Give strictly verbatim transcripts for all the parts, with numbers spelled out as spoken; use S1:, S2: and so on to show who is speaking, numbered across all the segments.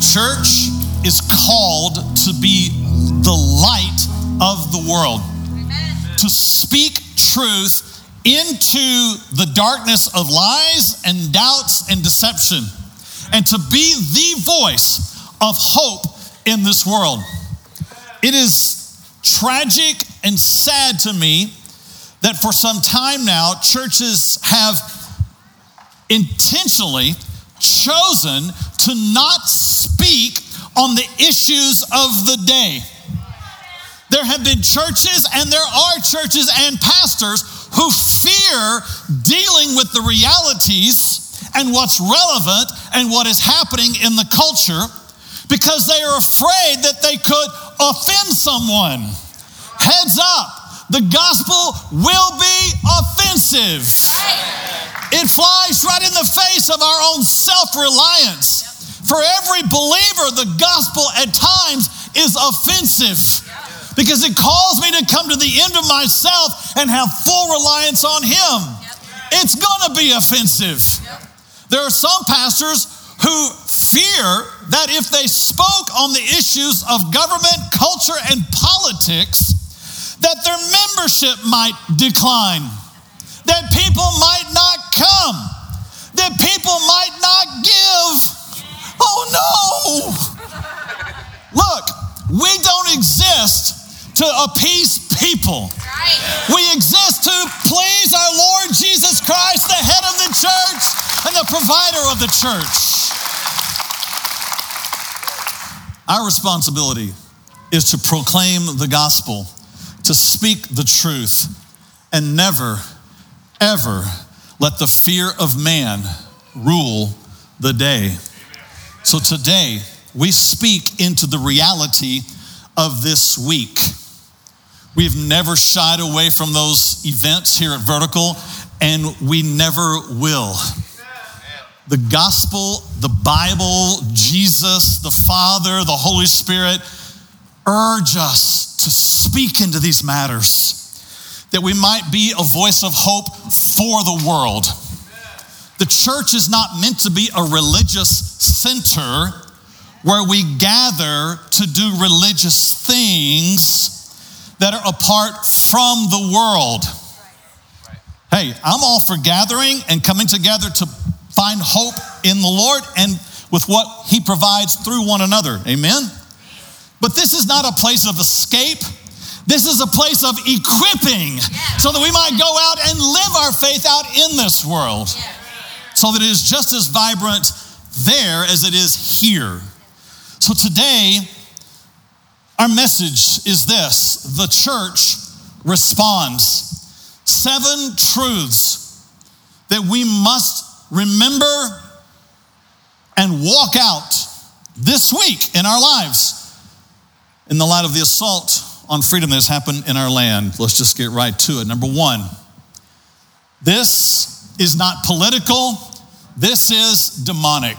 S1: church is called to be the light of the world, Amen. To speak truth into the darkness of lies and doubts and deception, and to be the voice of hope in this world. It is tragic and sad to me that for some time now, churches have intentionally chosen to not speak on the issues of the day. There have been churches, and there are churches and pastors who fear dealing with the realities and what's relevant and what is happening in the culture because they are afraid that they could offend someone. Heads up, the gospel will be offensive. It flies right in the face of our own self-reliance. For every believer, the gospel at times is offensive because it calls me to come to the end of myself and have full reliance on Him. It's going to be offensive. There are some pastors who fear that if they spoke on the issues of government, culture, and politics, that their membership might decline, that people might not come, that people might not give. Oh no! Look, we don't exist to appease people. We exist to please our Lord Jesus Christ, the head of the church and the provider of the church. Our responsibility is to proclaim the gospel, to speak the truth, and never, ever let the fear of man rule the day. So today, we speak into the reality of this week. We've never shied away from those events here at Vertical, and we never will. The gospel, the Bible, Jesus, the Father, the Holy Spirit urge us to speak into these matters, that we might be a voice of hope for the world. The church is not meant to be a religious center where we gather to do religious things that are apart from the world. Hey, I'm all for gathering and coming together to find hope in the Lord and with what He provides through one another. Amen? But this is not a place of escape. This is a place of equipping so that we might go out and live our faith out in this world so that it is just as vibrant there as it is here. So today, our message is this: the church responds. Seven truths that we must remember and walk out this week in our lives in the light of the assault on freedom that has happened in our land. Let's just get right to it. Number one, this is not political. This is demonic.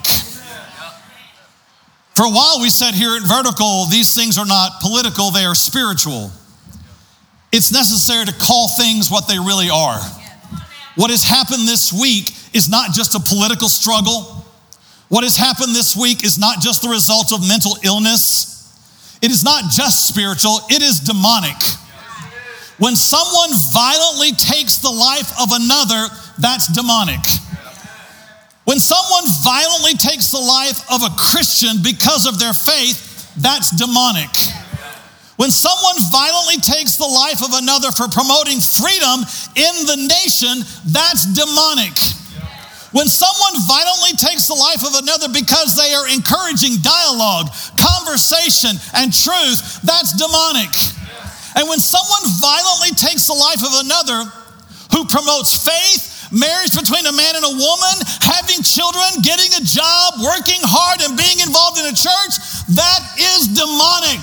S1: For a while we said here at Vertical, these things are not political, they are spiritual. It's necessary to call things what they really are. What has happened this week is not just a political struggle. What has happened this week is not just the result of mental illness. It is not just spiritual, it is demonic. When someone violently takes the life of another, that's demonic. When someone violently takes the life of a Christian because of their faith, that's demonic. When someone violently takes the life of another for promoting freedom in the nation, that's demonic. When someone violently takes the life of another because they are encouraging dialogue, conversation, and truth, that's demonic. And when someone violently takes the life of another who promotes faith, marriage between a man and a woman, having children, getting a job, working hard, and being involved in a church, that is demonic.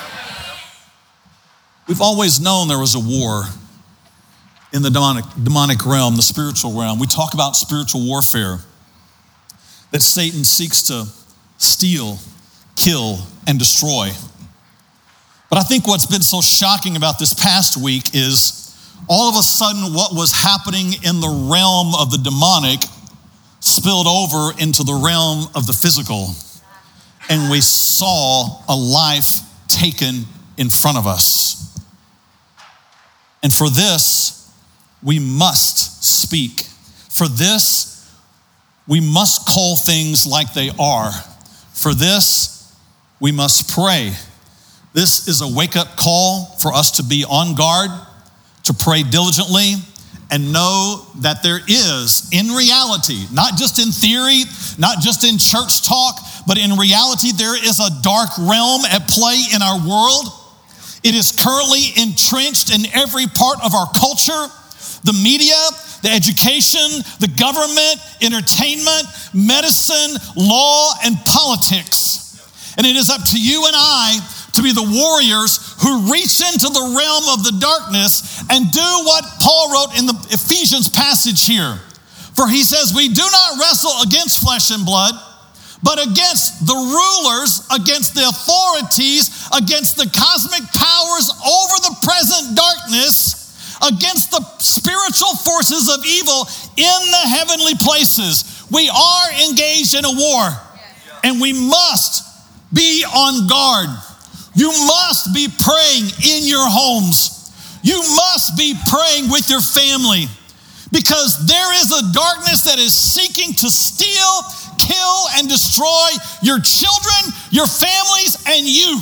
S1: We've always known there was a war in the demonic, demonic realm, the spiritual realm. We talk about spiritual warfare, that Satan seeks to steal, kill, and destroy. But I think what's been so shocking about this past week is all of a sudden what was happening in the realm of the demonic spilled over into the realm of the physical. and we saw a life taken in front of us. And for this, we must speak. For this, we must call things like they are. For this, we must pray. This is a wake-up call for us to be on guard, to pray diligently, and know that there is, in reality, not just in theory, not just in church talk, but in reality, there is a dark realm at play in our world. It is currently entrenched in every part of our culture, the media, the education, the government, entertainment, medicine, law, and politics. And it is up to you and I to be the warriors who reach into the realm of the darkness and do what Paul wrote in the Ephesians passage here. For he says, we do not wrestle against flesh and blood, but against the rulers, against the authorities, against the cosmic powers over the present darkness, against the spiritual forces of evil in the heavenly places. We are engaged in a war, and we must be on guard. You must be praying in your homes. You must be praying with your family, because there is a darkness that is seeking to steal, kill, and destroy your children, your families, and you.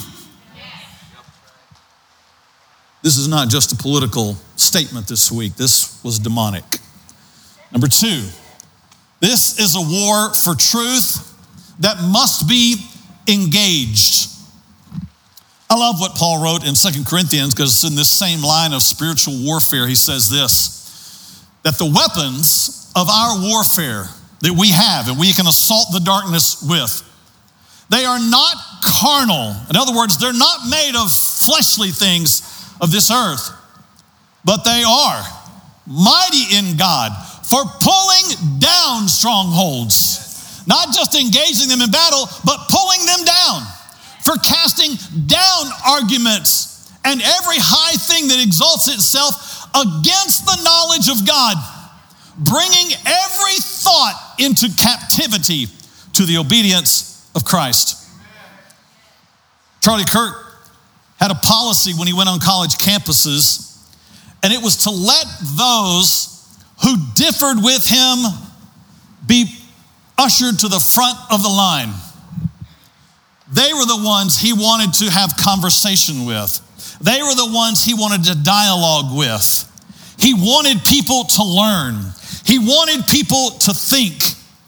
S1: This is not just a political statement this week. This was demonic. Number two, this is a war for truth that must be engaged. I love what Paul wrote in Second Corinthians, because it's in this same line of spiritual warfare. He says this, that the weapons of our warfare that we have and we can assault the darkness with, they are not carnal. In other words, they're not made of fleshly things of this earth, but they are mighty in God for pulling down strongholds, not just engaging them in battle, but pulling them down, for casting down arguments and every high thing that exalts itself against the knowledge of God, bringing every thought into captivity to the obedience of Christ. Charlie Kirk had a policy when he went on college campuses, and it was to let those who differed with him be ushered to the front of the line. They were the ones he wanted to have conversation with. They were the ones he wanted to dialogue with. He wanted people to learn. He wanted people to think.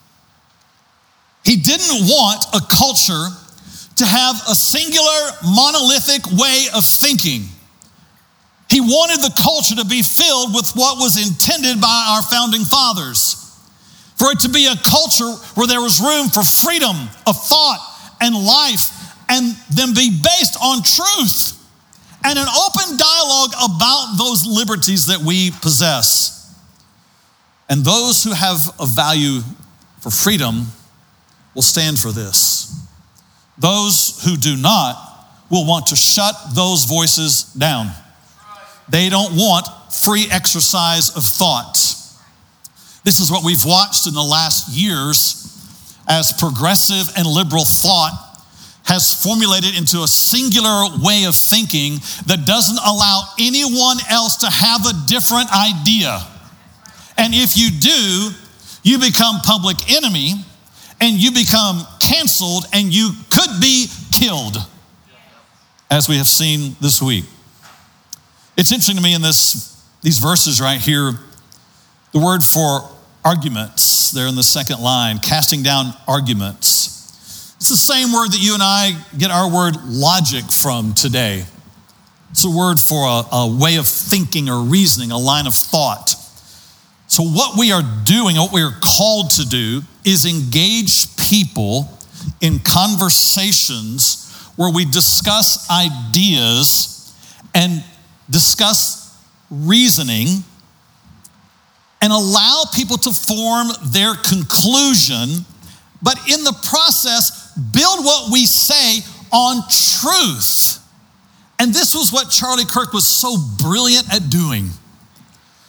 S1: He didn't want a culture to have a singular, monolithic way of thinking. He wanted the culture to be filled with what was intended by our founding fathers. For it to be a culture where there was room for freedom of thought and life, and then be based on truth and an open dialogue about those liberties that we possess. And those who have a value for freedom will stand for this. Those who do not will want to shut those voices down. They don't want free exercise of thought. This is what we've watched in the last years as progressive and liberal thought has formulated into a singular way of thinking that doesn't allow anyone else to have a different idea. And if you do, you become public enemy, and you become canceled, and you could be killed, as we have seen this week. It's interesting to me in this these verses right here, the word for arguments, there in the second line, casting down arguments. It's the same word that you and I get our word logic from today. It's a word for a, a way of thinking or reasoning, a line of thought. So what we are doing, what we are called to do, is engage people in conversations where we discuss ideas and discuss reasoning and allow people to form their conclusion, but in the process, build what we say on truth. And this was what Charlie Kirk was so brilliant at doing.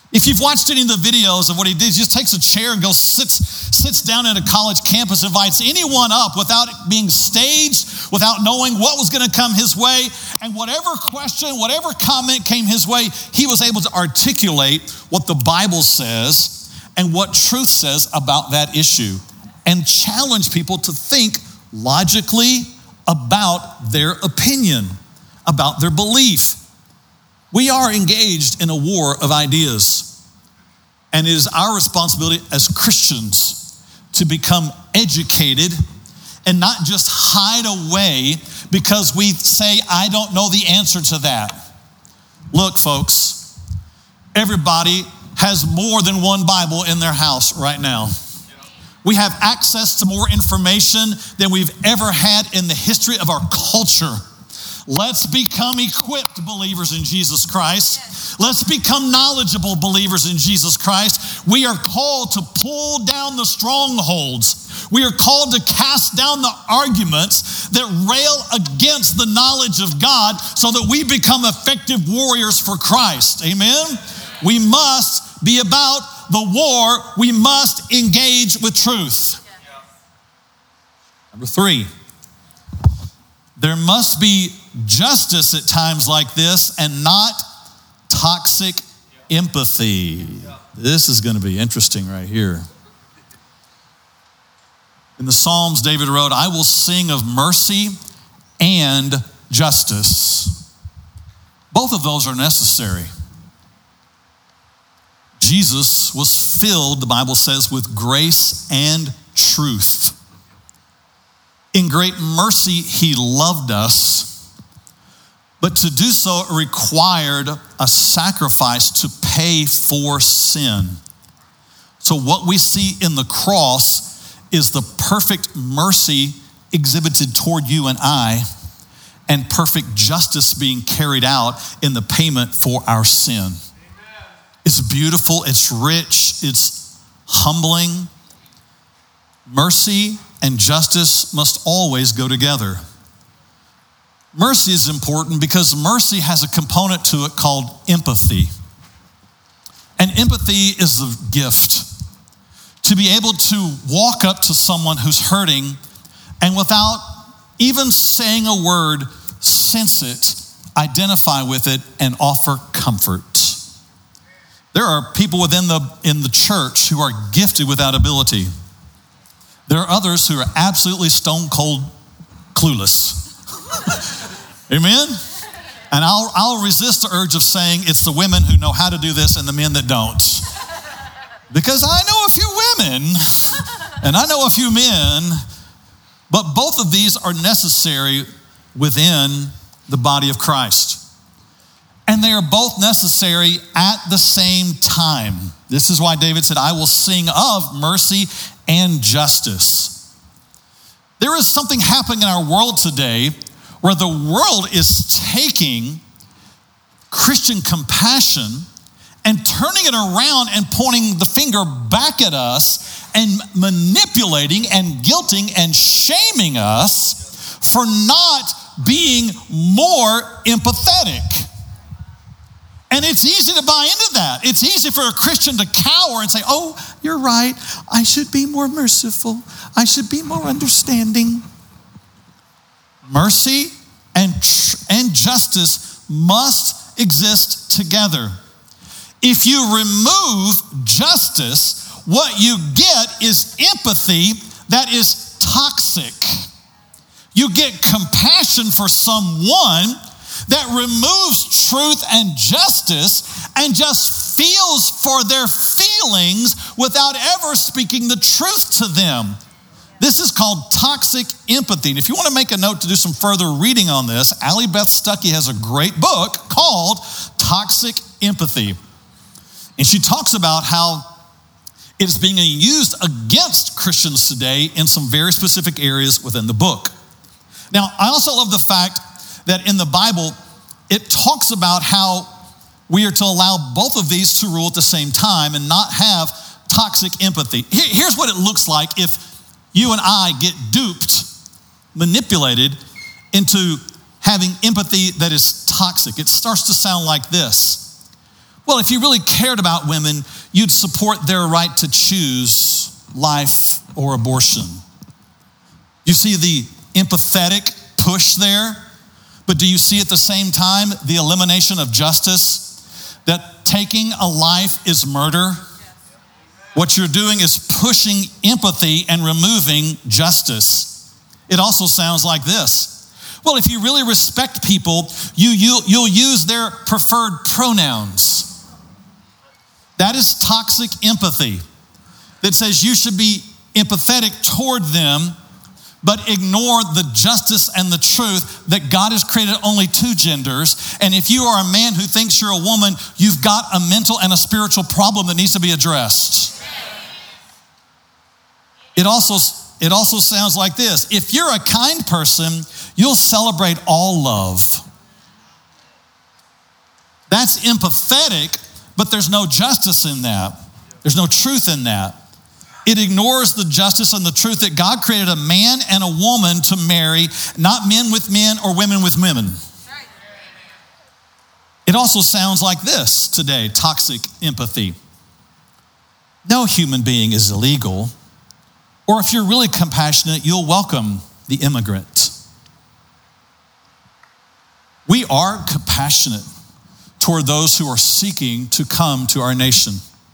S1: If you've watched any of the videos of what he did, he just takes a chair and goes, sits, sits down at a college campus, invites anyone up without being staged, without knowing what was going to come his way. And whatever question, whatever comment came his way, he was able to articulate what the Bible says and what truth says about that issue and challenge people to think logically about their opinion, about their belief. We are engaged in a war of ideas, and it is our responsibility as Christians to become educated and not just hide away because we say, I don't know the answer to that. Look, folks, everybody has more than one Bible in their house right now. We have access to more information than we've ever had in the history of our culture. Let's become equipped believers in Jesus Christ. Let's become knowledgeable believers in Jesus Christ. We are called to pull down the strongholds. We are called to cast down the arguments that rail against the knowledge of God so that we become effective warriors for Christ. Amen? We must be about the war. We must engage with truth. Number three, there must be justice at times like this and not toxic empathy. This is going to be interesting right here. In the Psalms, David wrote, I will sing of mercy and justice. Both of those are necessary. Jesus was filled, the Bible says, with grace and truth. In great mercy, he loved us, but to do so required a sacrifice to pay for sin. So what we see in the cross is the perfect mercy exhibited toward you and I, and perfect justice being carried out in the payment for our sin. Amen. It's beautiful, it's rich, it's humbling. Mercy and justice must always go together. Mercy is important because mercy has a component to it called empathy. And empathy is a gift. To be able to walk up to someone who's hurting and without even saying a word, sense it, identify with it, and offer comfort. There are people within the, in the church who are gifted with that ability. There are others who are absolutely stone cold clueless. Amen? And I'll, I'll resist the urge of saying it's the women who know how to do this and the men that don't. Because I know a few women and I know a few men, but both of these are necessary within the body of Christ. And they are both necessary at the same time. This is why David said, I will sing of mercy and justice. There is something happening in our world today where the world is taking Christian compassion and turning it around and pointing the finger back at us and manipulating and guilting and shaming us for not being more empathetic. And it's easy to buy into that. It's easy for a Christian to cower and say, oh, you're right. I should be more merciful. I should be more understanding. Mercy and, and justice must exist together. If you remove justice, what you get is empathy that is toxic. You get compassion for someone that removes truth and justice and just feels for their feelings without ever speaking the truth to them. This is called toxic empathy. And if you want to make a note to do some further reading on this, Allie Beth Stuckey has a great book called Toxic Empathy. And she talks about how it is being used against Christians today in some very specific areas within the book. Now, I also love the fact that in the Bible, it talks about how we are to allow both of these to rule at the same time and not have toxic empathy. Here's what it looks like if you and I get duped, manipulated into having empathy that is toxic. It starts to sound like this. Well, if you really cared about women, you'd support their right to choose life or abortion. You see the empathetic push there, but do you see at the same time the elimination of justice? That taking a life is murder. What you're doing is pushing empathy and removing justice. It also sounds like this. Well, if you really respect people, you, you, you'll use their preferred pronouns. That is toxic empathy that says you should be empathetic toward them, but ignore the justice and the truth that God has created only two genders. And if you are a man who thinks you're a woman, you've got a mental and a spiritual problem that needs to be addressed. It also, it also sounds like this. If you're a kind person, you'll celebrate all love. That's empathetic, but there's no justice in that. There's no truth in that. It ignores the justice and the truth that God created a man and a woman to marry, not men with men or women with women. It also sounds like this today, toxic empathy. No human being is illegal. Or if you're really compassionate, you'll welcome the immigrant. We are compassionate toward those who are seeking to come to our nation.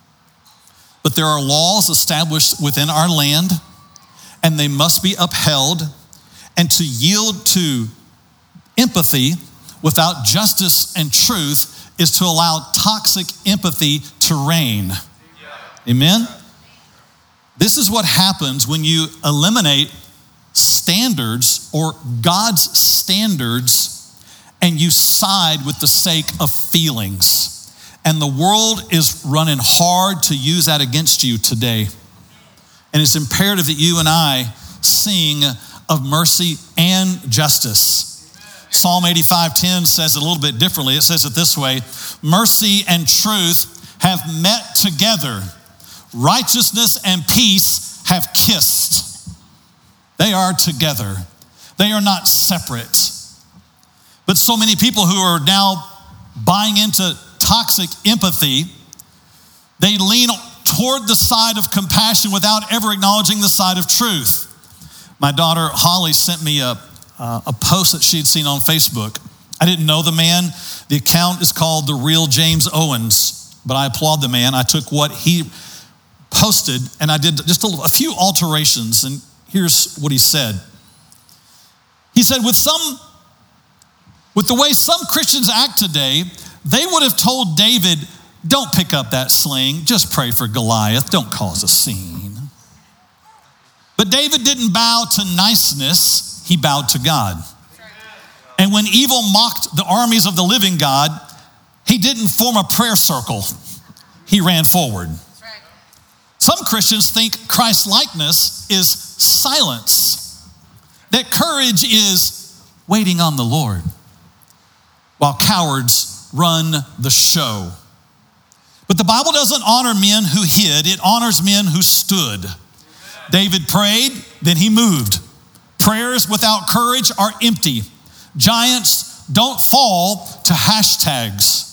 S1: But there are laws established within our land, and they must be upheld. And to yield to empathy without justice and truth is to allow toxic empathy to reign. Amen? This is what happens when you eliminate standards or God's standards and you side with the sake of feelings. And the world is running hard to use that against you today. And it's imperative that you and I sing of mercy and justice. Psalm eighty-five ten says it a little bit differently. It says it this way: mercy and truth have met together. Righteousness and peace have kissed. They are together. They are not separate. But so many people who are now buying into toxic empathy, they lean toward the side of compassion without ever acknowledging the side of truth. My daughter Holly sent me a, uh, a post that she had seen on Facebook. I didn't know the man. The account is called The Real James Owens, but I applaud the man. I took what he posted and I did just a, a few alterations, and here's what he said. He said, with some, with the way some Christians act today, they would have told David, don't pick up that sling, just pray for Goliath, don't cause a scene. But David didn't bow to niceness, he bowed to God. And when evil mocked the armies of the living God, he didn't form a prayer circle, he ran forward. Some Christians think Christ-likeness is silence, that courage is waiting on the Lord, while cowards run the show. But the Bible doesn't honor men who hid, it honors men who stood. David prayed, then he moved. Prayers without courage are empty. Giants don't fall to hashtags.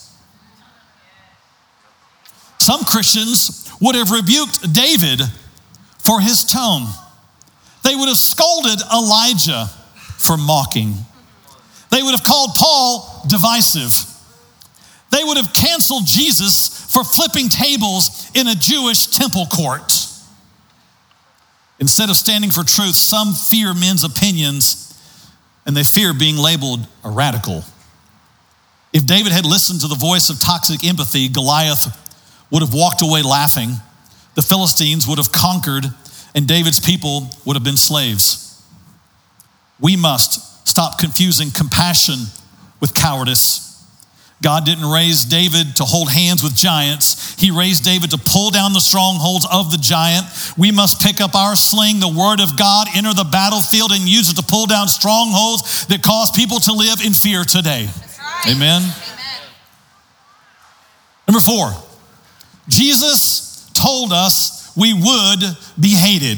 S1: Some Christians would have rebuked David for his tone. They would have scolded Elijah for mocking. They would have called Paul divisive. They would have canceled Jesus for flipping tables in a Jewish temple court. Instead of standing for truth, some fear men's opinions and they fear being labeled a radical. If David had listened to the voice of toxic empathy, Goliath would have walked away laughing. The Philistines would have conquered and David's people would have been slaves. We must stop confusing compassion with cowardice. God didn't raise David to hold hands with giants. He raised David to pull down the strongholds of the giant. We must pick up our sling, the word of God, enter the battlefield and use it to pull down strongholds that cause people to live in fear today. Right. Amen. Amen. Number four, Jesus told us we would be hated.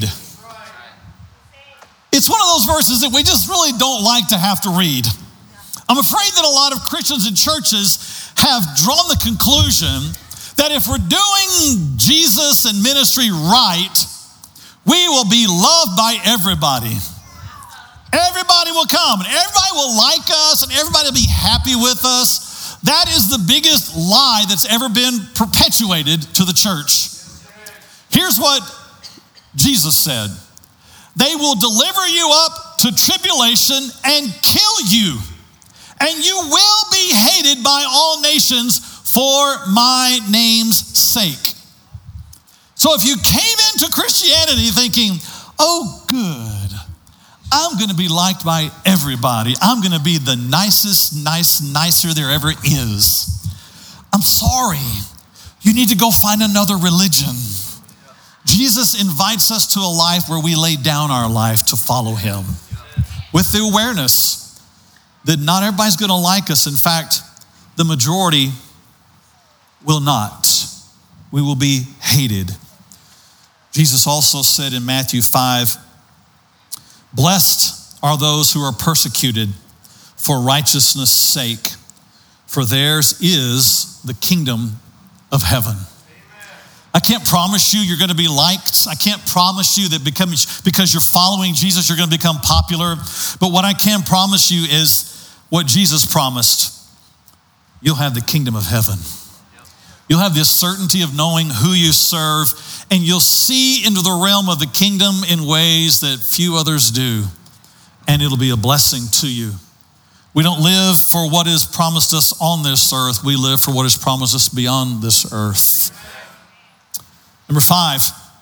S1: It's one of those verses that we just really don't like to have to read. I'm afraid that a lot of Christians and churches have drawn the conclusion that if we're doing Jesus and ministry right, we will be loved by everybody. Everybody will come and everybody will like us and everybody will be happy with us. That is the biggest lie that's ever been perpetuated to the church. Here's what Jesus said. They will deliver you up to tribulation and kill you, and you will be hated by all nations for my name's sake. So if you came into Christianity thinking, oh, good, I'm going to be liked by everybody. I'm going to be the nicest, nice, nicer there ever is. I'm sorry. You need to go find another religion. Jesus invites us to a life where we lay down our life to follow him with the awareness that not everybody's going to like us. In fact, the majority will not. We will be hated. Jesus also said in Matthew five, blessed are those who are persecuted for righteousness' sake, for theirs is the kingdom of heaven. I can't promise you you're going to be liked. I can't promise you that because, because you're following Jesus, you're going to become popular. But what I can promise you is what Jesus promised. You'll have the kingdom of heaven. You'll have this certainty of knowing who you serve, and you'll see into the realm of the kingdom in ways that few others do, and it'll be a blessing to you. We don't live for what is promised us on this earth. We live for what is promised us beyond this earth. Number five,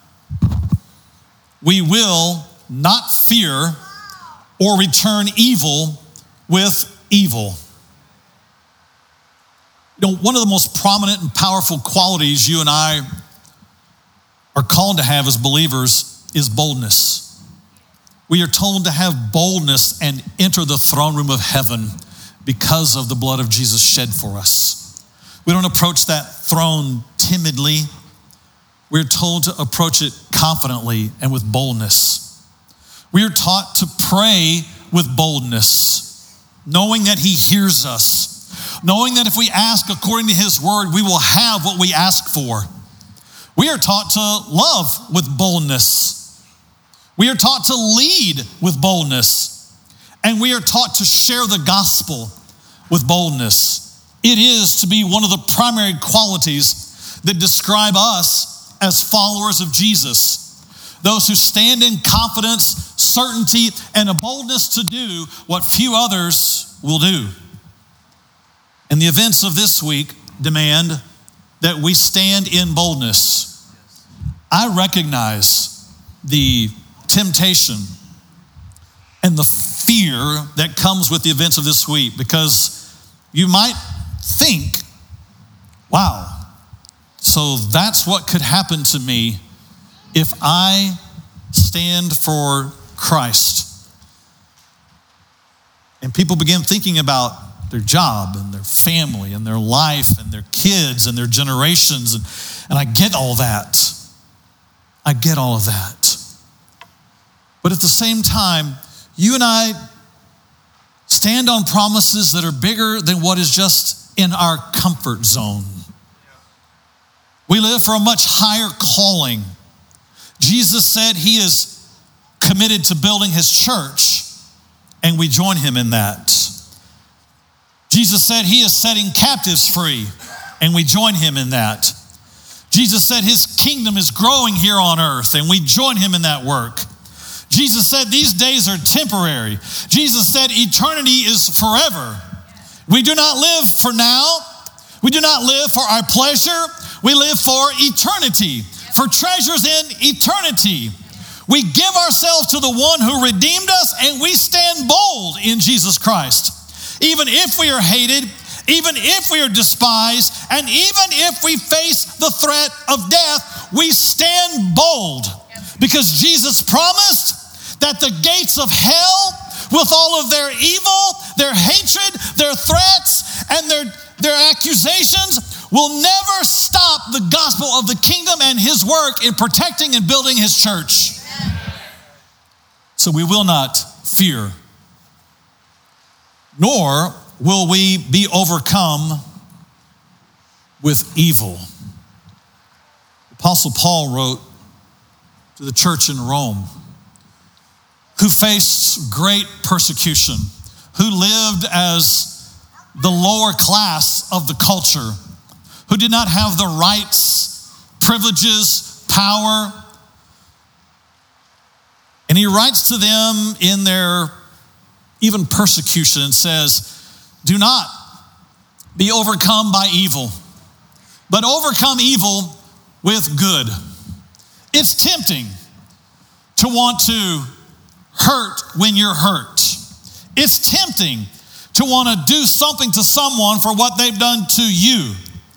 S1: we will not fear or return evil with evil. You know, one of the most prominent and powerful qualities you and I are called to have as believers is boldness. We are told to have boldness and enter the throne room of heaven because of the blood of Jesus shed for us. We don't approach that throne timidly. We're told to approach it confidently and with boldness. We are taught to pray with boldness, knowing that he hears us, knowing that if we ask according to his word, we will have what we ask for. We are taught to love with boldness. We are taught to lead with boldness. And we are taught to share the gospel with boldness. It is to be one of the primary qualities that describe us as followers of Jesus, those who stand in confidence, certainty, and a boldness to do what few others will do. And the events of this week demand that we stand in boldness. I recognize the temptation and the fear that comes with the events of this week, because you might think, wow, so that's what could happen to me if I stand for Christ. And people begin thinking about their job and their family and their life and their kids and their generations. And, and I get all that. I get all of that. But at the same time, you and I stand on promises that are bigger than what is just in our comfort zone. We live for a much higher calling. Jesus said he is committed to building his church, and we join him in that. Jesus said he is setting captives free, and we join him in that. Jesus said his kingdom is growing here on earth, and we join him in that work. Jesus said these days are temporary. Jesus said eternity is forever. We do not live for now. We do not live for our pleasure. We live for eternity, for treasures in eternity. We give ourselves to the one who redeemed us, and we stand bold in Jesus Christ. Even if we are hated, even if we are despised, and even if we face the threat of death, we stand bold because Jesus promised that the gates of hell, with all of their evil, their hatred, their threats, and their, their accusations, will never stop the gospel of the kingdom and his work in protecting and building his church. So we will not fear, nor will we be overcome with evil. Apostle Paul wrote to the church in Rome, who faced great persecution, who lived as the lower class of the culture, who did not have the rights, privileges, power. And he writes to them in their even persecution and says, do not be overcome by evil, but overcome evil with good. It's tempting to want to hurt when you're hurt. It's tempting to want to do something to someone for what they've done to you.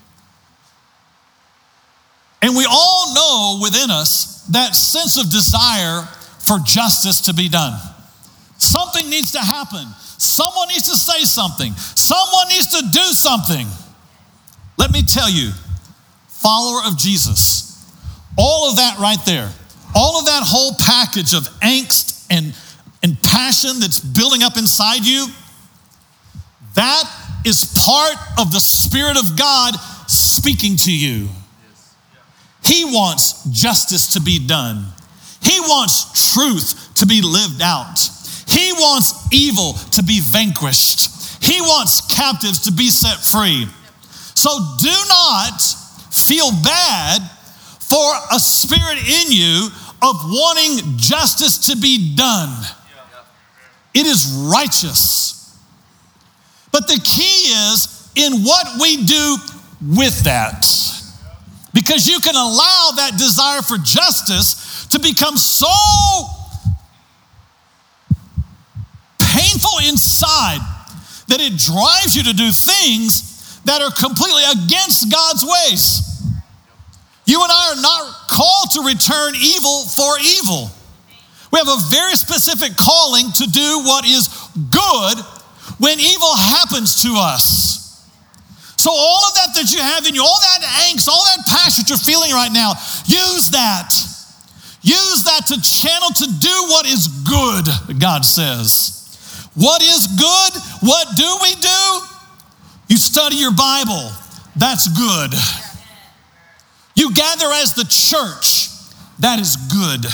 S1: And we all know within us that sense of desire for justice to be done. Something needs to happen. Someone needs to say something. Someone needs to do something. Let me tell you, follower of Jesus, all of that right there, all of that whole package of angst and, and passion that's building up inside you, that is part of the Spirit of God speaking to you. He wants justice to be done. He wants truth to be lived out. He wants evil to be vanquished. He wants captives to be set free. So do not feel bad for a spirit in you of wanting justice to be done. It is righteous. But the key is in what we do with that. Because you can allow that desire for justice to become so painful inside that it drives you to do things that are completely against God's ways. You and I are not called to return evil for evil. We have a very specific calling to do what is good when evil happens to us. So all of that that you have in you, all that angst, all that passion that you're feeling right now, use that. Use that to channel to do what is good, God says. What is good? What do we do? You study your Bible. That's good. You gather as the church. That is good.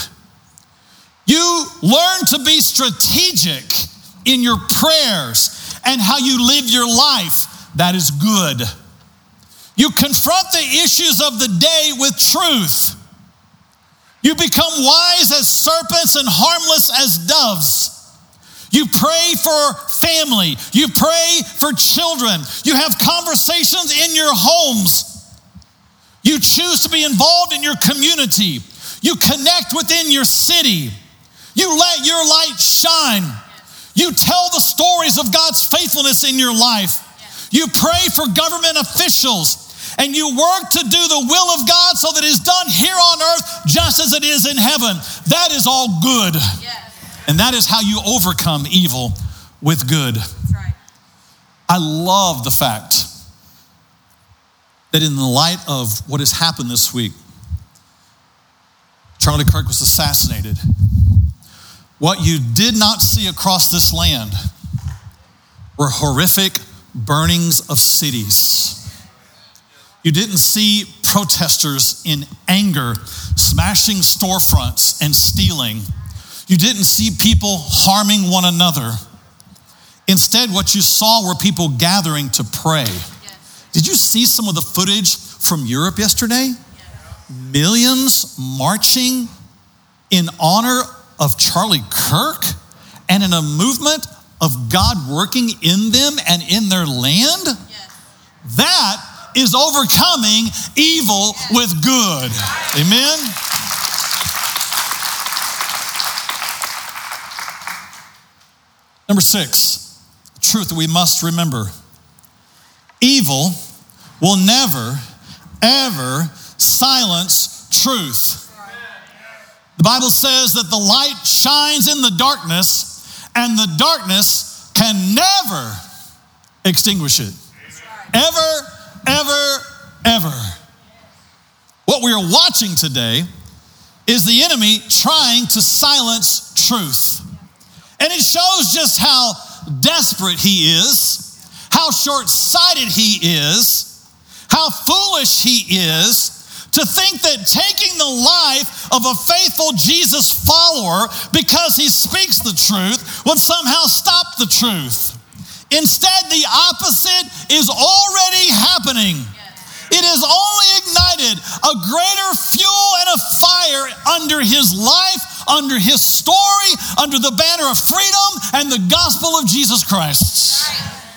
S1: You learn to be strategic in your prayers and how you live your life. That is good. You confront the issues of the day with truth. You become wise as serpents and harmless as doves. You pray for family. You pray for children. You have conversations in your homes. You choose to be involved in your community. You connect within your city. You let your light shine. You tell the stories of God's faithfulness in your life. You pray for government officials. And you work to do the will of God so that it is done here on earth just as it is in heaven. That is all good. Yes. And that is how you overcome evil with good. That's right. I love the fact that in the light of what has happened this week, Charlie Kirk was assassinated. What you did not see across this land were horrific burnings of cities. You didn't see protesters in anger smashing storefronts and stealing. You didn't see people harming one another. Instead, what you saw were people gathering to pray. Yes. Did you see some of the footage from Europe yesterday? Yes. Millions marching in honor of Charlie Kirk and in a movement of God working in them and in their land? Yes. That is overcoming evil with good. Amen? Number six, truth that we must remember. Evil will never, ever silence truth. The Bible says that the light shines in the darkness and the darkness can never extinguish it. Ever, ever, ever. What we are watching today is the enemy trying to silence truth. And it shows just how desperate he is, how short-sighted he is, how foolish he is to think that taking the life of a faithful Jesus follower because he speaks the truth would somehow stop the truth. Instead, the opposite is already happening. It has only ignited a greater fuel and a fire under his life, under his story, under the banner of freedom and the gospel of Jesus Christ.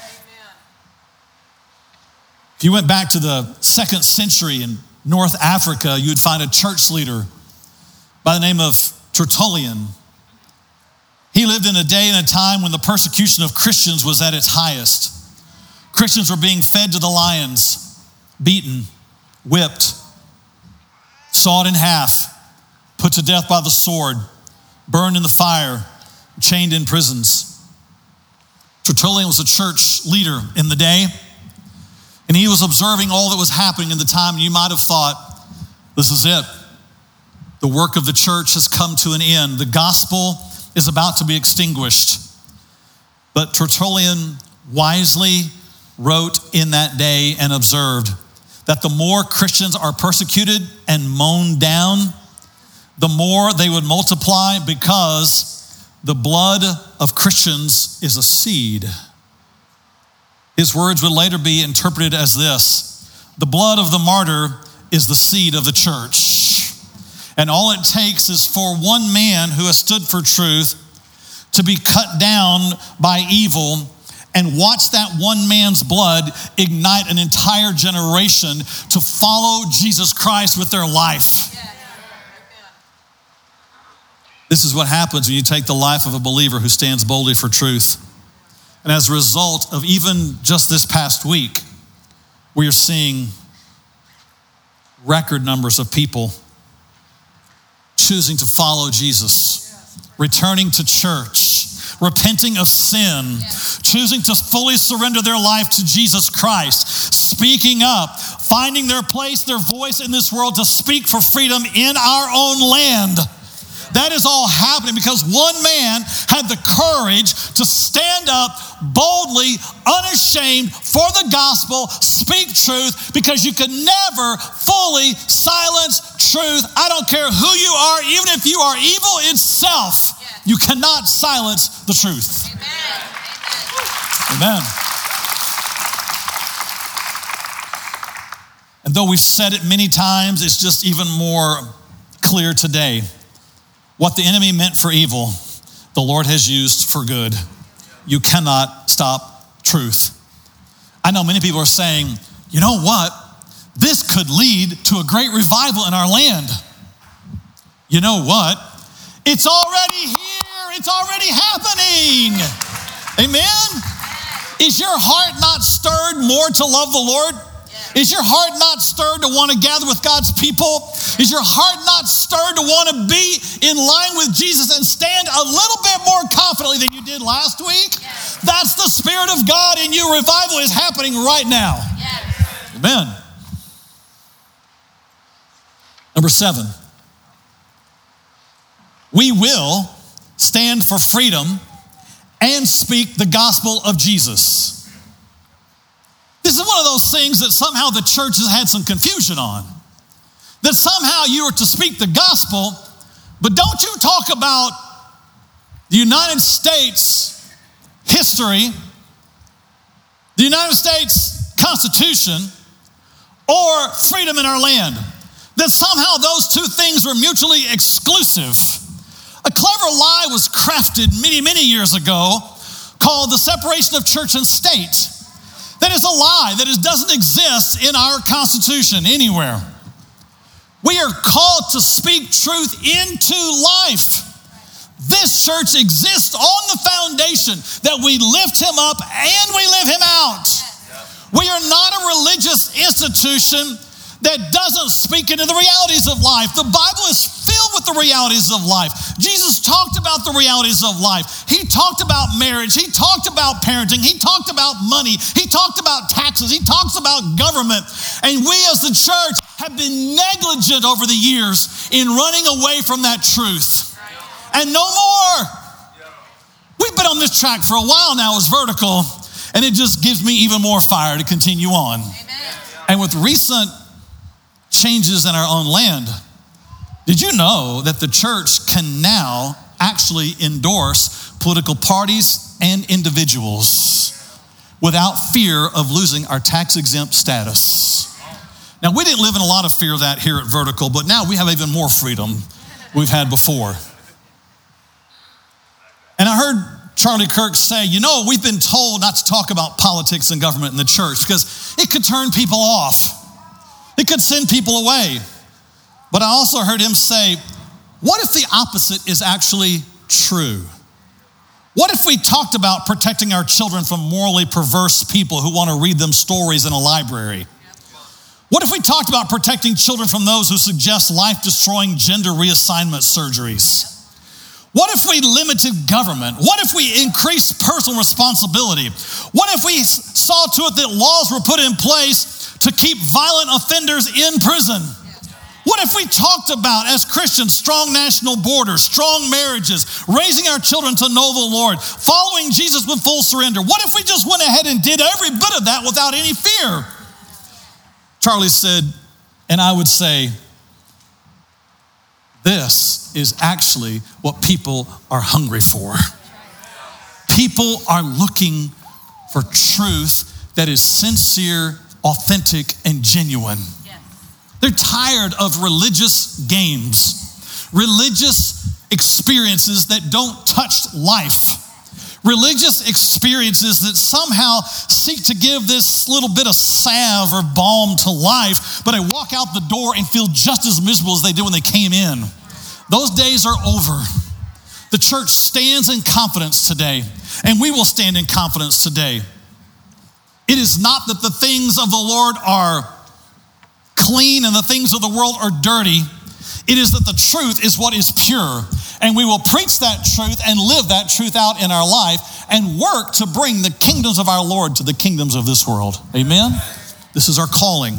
S1: If you went back to the second century in North Africa, you'd find a church leader by the name of Tertullian. He lived in a day and a time when the persecution of Christians was at its highest. Christians were being fed to the lions, beaten, whipped, sawed in half, put to death by the sword, burned in the fire, chained in prisons. Tertullian was a church leader in the day, and he was observing all that was happening in the time, and you might have thought, this is it. The work of the church has come to an end. The gospel is about to be extinguished. But Tertullian wisely wrote in that day and observed that the more Christians are persecuted and mown down, the more they would multiply, because the blood of Christians is a seed. His words would later be interpreted as this: the blood of the martyr is the seed of the church. And all it takes is for one man who has stood for truth to be cut down by evil, and watch that one man's blood ignite an entire generation to follow Jesus Christ with their life. This is what happens when you take the life of a believer who stands boldly for truth. And as a result of even just this past week, we are seeing record numbers of people choosing to follow Jesus, returning to church, repenting of sin, choosing to fully surrender their life to Jesus Christ, speaking up, finding their place, their voice in this world to speak for freedom in our own land. That is all happening because one man had the courage to stand up boldly, unashamed for the gospel, speak truth, because you can never fully silence truth. I don't care who you are, even if you are evil itself, you cannot silence the truth. Amen. Amen. And though we've said it many times, it's just even more clear today. What the enemy meant for evil, the Lord has used for good. You cannot stop truth. I know many people are saying, you know what? This could lead to a great revival in our land. You know what? It's already here. It's already happening. Amen? Is your heart not stirred more to love the Lord? Is your heart not stirred to want to gather with God's people? Is your heart not stirred to want to be in line with Jesus and stand a little bit more confidently than you did last week? Yes. That's the Spirit of God in you. Revival is happening right now. Yes. Amen. Number seven, we will stand for freedom and speak the gospel of Jesus. This is one of those things that somehow the church has had some confusion on. That somehow you are to speak the gospel, but don't you talk about the United States history, the United States Constitution, or freedom in our land. That somehow those two things were mutually exclusive. A clever lie was crafted many, many years ago called the separation of church and state. That is a lie that doesn't exist in our Constitution anywhere. We are called to speak truth into life. This church exists on the foundation that we lift him up and we live him out. We are not a religious institution that doesn't speak into the realities of life. The Bible is filled with the realities of life. Jesus talked about the realities of life. He talked about marriage. He talked about parenting. He talked about money. He talked about taxes. He talks about government. And we as the church have been negligent over the years in running away from that truth. And no more. We've been on this track for a while now as Vertical, and it just gives me even more fire to continue on. Amen. And with recent changes in our own land, did you know that the church can now actually endorse political parties and individuals without fear of losing our tax-exempt status? Now, we didn't live in a lot of fear of that here at Vertical, but now we have even more freedom we've had before. And I heard Charlie Kirk say, you know, we've been told not to talk about politics and government in the church because it could turn people off. It could send people away. But I also heard him say, what if the opposite is actually true? What if we talked about protecting our children from morally perverse people who want to read them stories in a library? What if we talked about protecting children from those who suggest life-destroying gender reassignment surgeries? What if we limited government? What if we increased personal responsibility? What if we saw to it that laws were put in place to keep violent offenders in prison? What if we talked about, as Christians, strong national borders, strong marriages, raising our children to know the Lord, following Jesus with full surrender? What if we just went ahead and did every bit of that without any fear? Charlie said, and I would say, this is actually what people are hungry for. People are looking for truth that is sincere, authentic, and genuine. They're tired of religious games, religious experiences that don't touch life, religious experiences that somehow seek to give this little bit of salve or balm to life, but they walk out the door and feel just as miserable as they did when they came in. Those days are over. The church stands in confidence today, and we will stand in confidence today. It is not that the things of the Lord are clean and the things of the world are dirty. It is that the truth is what is pure. And we will preach that truth and live that truth out in our life and work to bring the kingdoms of our Lord to the kingdoms of this world. Amen? This is our calling.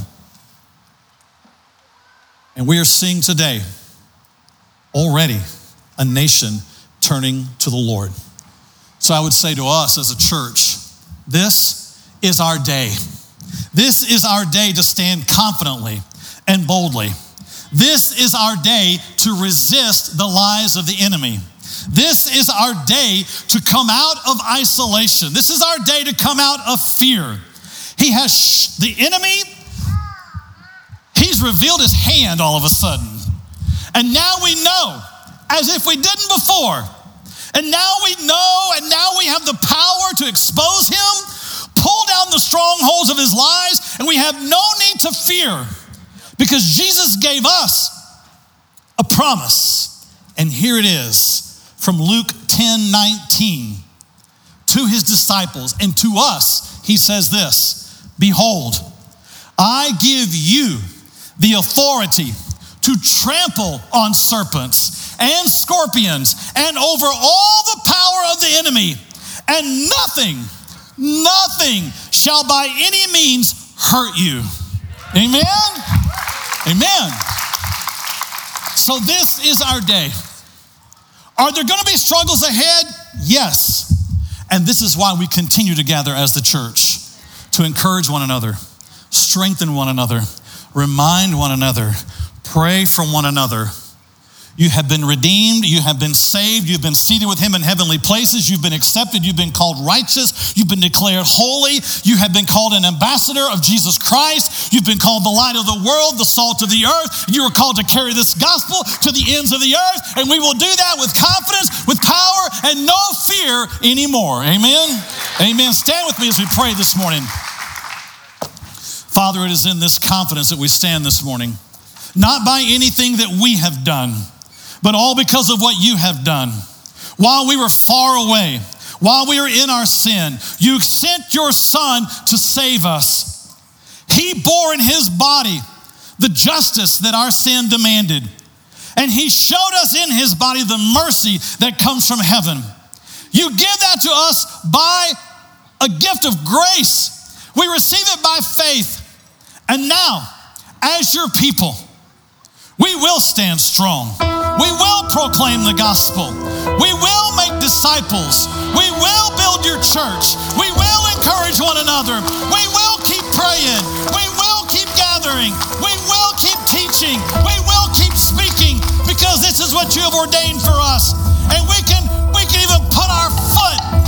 S1: And we are seeing today already a nation turning to the Lord. So I would say to us as a church, this is our day. This is our day to stand confidently and boldly. This is our day to resist the lies of the enemy. This is our day to come out of isolation. This is our day to come out of fear. He has, sh- the enemy, he's revealed his hand all of a sudden. And now we know, as if we didn't before. And now we know, and now we have the power to expose him, pull down the strongholds of his lies, and we have no need to fear because Jesus gave us a promise. And here it is from Luke ten nineteen to his disciples and to us. He says this, behold, I give you the authority to trample on serpents and scorpions and over all the power of the enemy, and nothing Nothing shall by any means hurt you. Amen? Amen. So this is our day. Are there going to be struggles ahead? Yes. And this is why we continue to gather as the church, to encourage one another, strengthen one another, remind one another, pray for one another. You have been redeemed, you have been saved, you've been seated with him in heavenly places, you've been accepted, you've been called righteous, you've been declared holy, you have been called an ambassador of Jesus Christ, you've been called the light of the world, the salt of the earth, you are called to carry this gospel to the ends of the earth, and we will do that with confidence, with power, and no fear anymore. Amen? Amen. Stand with me as we pray this morning. Father, it is in this confidence that we stand this morning, not by anything that we have done, but all because of what you have done. While we were far away, while we were in our sin, you sent your son to save us. He bore in his body the justice that our sin demanded. And he showed us in his body the mercy that comes from heaven. You give that to us by a gift of grace. We receive it by faith. And now, as your people, we will stand strong. We will proclaim the gospel. We will make disciples. We will build your church. We will encourage one another. We will keep praying. We will keep gathering. We will keep teaching. We will keep speaking because this is what you have ordained for us. And we can, we can even put our foot